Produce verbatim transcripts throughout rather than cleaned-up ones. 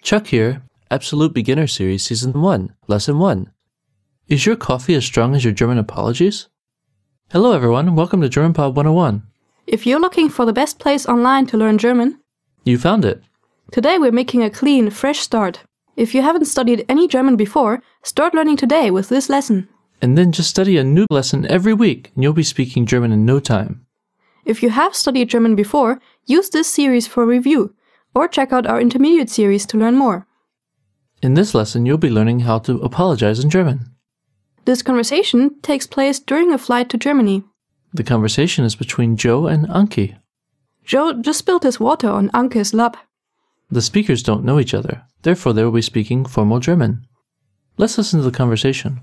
Chuck here, Absolute Beginner Series Season one, Lesson one. Is your coffee as strong as your German apologies? Hello everyone, welcome to GermanPod one oh one. If you're looking for the best place online to learn German, you found it. Today we're making a clean, fresh start. If you haven't studied any German before, start learning today with this lesson. And then just study a new lesson every week and you'll be speaking German in no time. If you have studied German before, use this series for review, or check out our intermediate series to learn more. In this lesson, you'll be learning how to apologize in German. This conversation takes place during a flight to Germany. The conversation is between Joe and Anki. Joe just spilled his water on Anke's lap. The speakers don't know each other, therefore they will be speaking formal German. Let's listen to the conversation.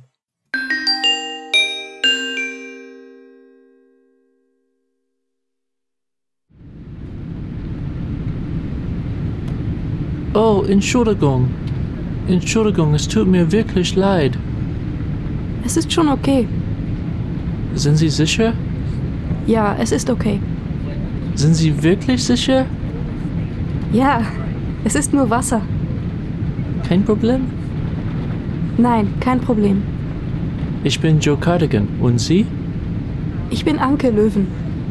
Oh, Entschuldigung. Entschuldigung, es tut mir wirklich leid. Es ist schon okay. Sind Sie sicher? Ja, es ist okay. Sind Sie wirklich sicher? Ja, es ist nur Wasser. Kein Problem? Nein, kein Problem. Ich bin Joe Cardigan. Und Sie? Ich bin Anke Löwen.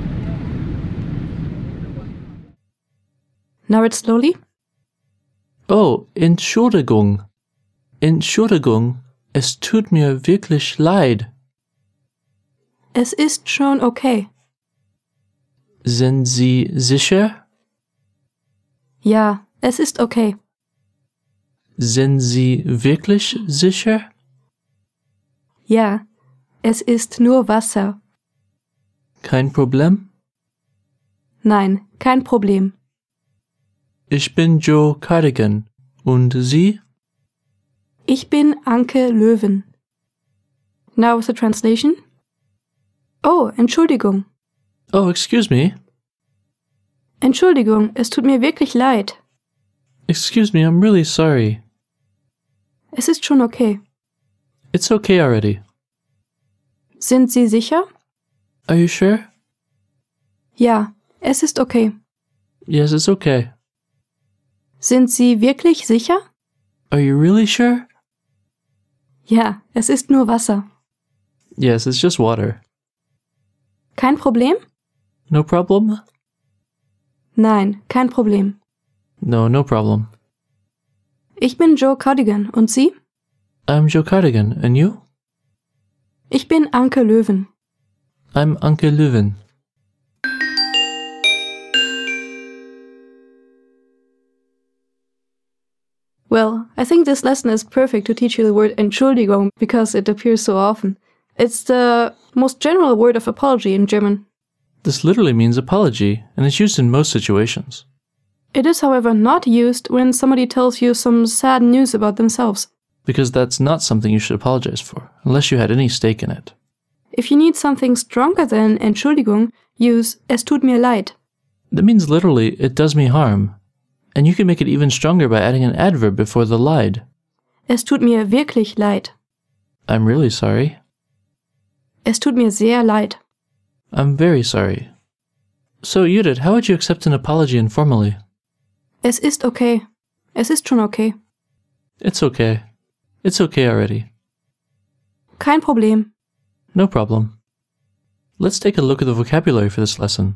Now read slowly. Oh, Entschuldigung. Entschuldigung, es tut mir wirklich leid. Es ist schon okay. Sind Sie sicher? Ja, es ist okay. Sind Sie wirklich sicher? Ja, es ist nur Wasser. Kein Problem? Nein, kein Problem. Ich bin Joe Cardigan. Und Sie? Ich bin Anke Löwen. Now with the translation. Oh, Entschuldigung. Oh, excuse me. Entschuldigung, es tut mir wirklich leid. Excuse me, I'm really sorry. Es ist schon okay. It's okay already. Sind Sie sicher? Are you sure? Ja, es ist okay. Yes, it's okay. Sind Sie wirklich sicher? Are you really sure? Ja, es ist nur Wasser. Yes, it's just water. Kein Problem? No problem? Nein, kein Problem. No, no problem. Ich bin Joe Cardigan. Und Sie? I'm Joe Cardigan. And you? Ich bin Anke Löwen. I'm Anke Löwen. Well, I think this lesson is perfect to teach you the word Entschuldigung because it appears so often. It's the most general word of apology in German. This literally means apology, and it's used in most situations. It is, however, not used when somebody tells you some sad news about themselves. Because that's not something you should apologize for, unless you had any stake in it. If you need something stronger than Entschuldigung, use Es tut mir leid. That means literally, it does me harm. And you can make it even stronger by adding an adverb before the leid. Es tut mir wirklich leid. I'm really sorry. Es tut mir sehr leid. I'm very sorry. So, Judith, how would you accept an apology informally? Es ist okay. Es ist schon okay. It's okay. It's okay already. Kein Problem. No problem. Let's take a look at the vocabulary for this lesson.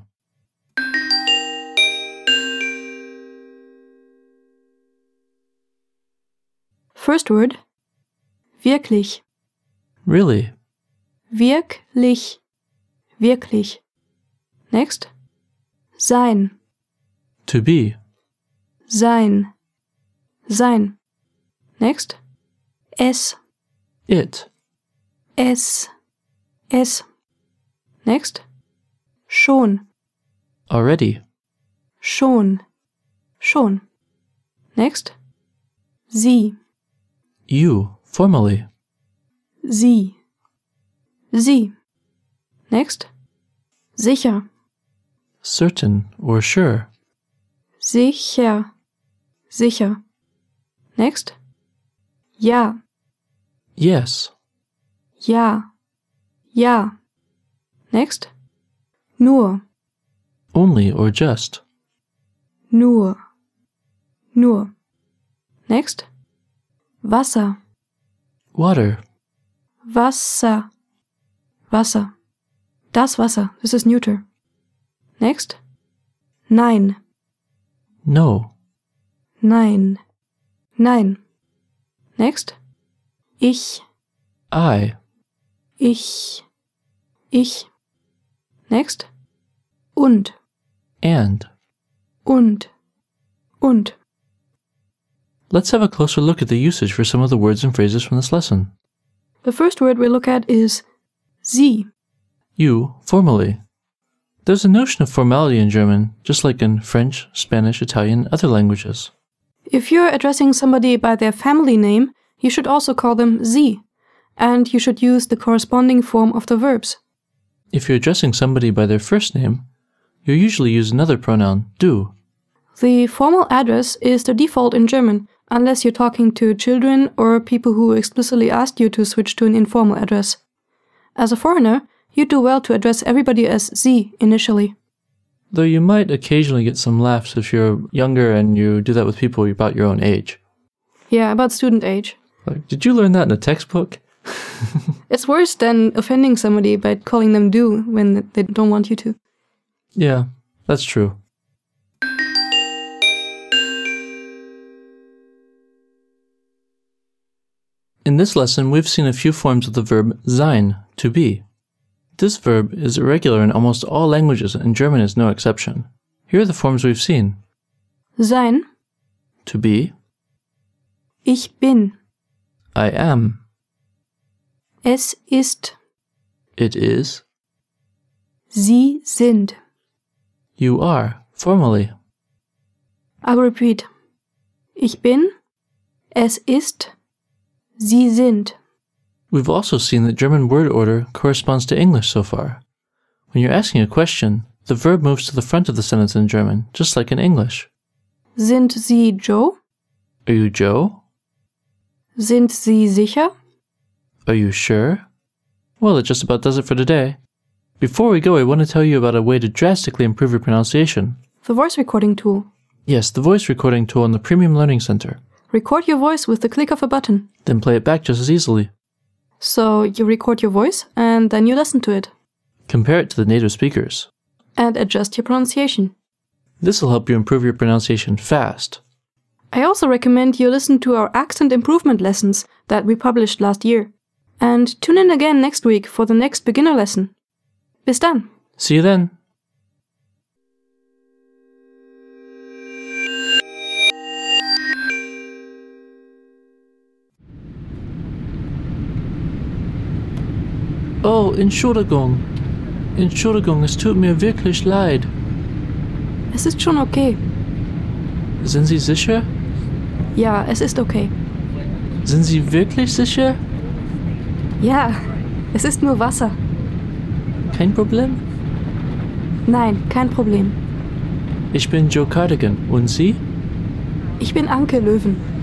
First word, wirklich. Really? Wirklich. Wirklich. Next, sein. To be. Sein. Sein. Next, es. It. Es. Es. Next, schon. Already. Schon. Schon. Next, sie. You. Formally. Sie. Sie. Next, sicher. Certain or sure. Sicher. Sicher. Next, ja. Yes. Ja. Ja. Next, nur. Only or just. Nur. Nur. Next. Wasser. Water. Wasser. Wasser. Das Wasser. This is neuter. Next. Nein. No. Nein. Nein. Next. Ich. I. Ich. Ich. Next. Und. And. Und. Und. Let's have a closer look at the usage for some of the words and phrases from this lesson. The first word we look at is Sie. You, formally. There's a notion of formality in German, just like in French, Spanish, Italian, and other languages. If you're addressing somebody by their family name, you should also call them Sie, and you should use the corresponding form of the verbs. If you're addressing somebody by their first name, you usually use another pronoun, du. The formal address is the default in German, unless you're talking to children or people who explicitly asked you to switch to an informal address. As a foreigner, you do well to address everybody as Sie initially. Though you might occasionally get some laughs if you're younger and you do that with people about your own age. Yeah, about student age. Like, did you learn that in a textbook? It's worse than offending somebody by calling them du when they don't want you to. Yeah, that's true. In this lesson, we've seen a few forms of the verb sein, to be. This verb is irregular in almost all languages, and German is no exception. Here are the forms we've seen. Sein. To be. Ich bin. I am. Es ist. It is. Sie sind. You are, formally. I'll repeat. Ich bin. Es ist. Sie sind. We've also seen that German word order corresponds to English so far. When you're asking a question, the verb moves to the front of the sentence in German, just like in English. Sind Sie Joe? Are you Joe? Sind Sie sicher? Are you sure? Well, it just about does it for today. Before we go, I want to tell you about a way to drastically improve your pronunciation. The voice recording tool. Yes, the voice recording tool in the Premium Learning Center. Record your voice with the click of a button. Then play it back just as easily. So you record your voice and then you listen to it. Compare it to the native speakers. And adjust your pronunciation. This will help you improve your pronunciation fast. I also recommend you listen to our accent improvement lessons that we published last year. And tune in again next week for the next beginner lesson. Bis dann. See you then. Oh, Entschuldigung. Entschuldigung, es tut mir wirklich leid. Es ist schon okay. Sind Sie sicher? Ja, es ist okay. Sind Sie wirklich sicher? Ja, es ist nur Wasser. Kein Problem? Nein, kein Problem. Ich bin Joe Cardigan. Und Sie? Ich bin Anke Löwen.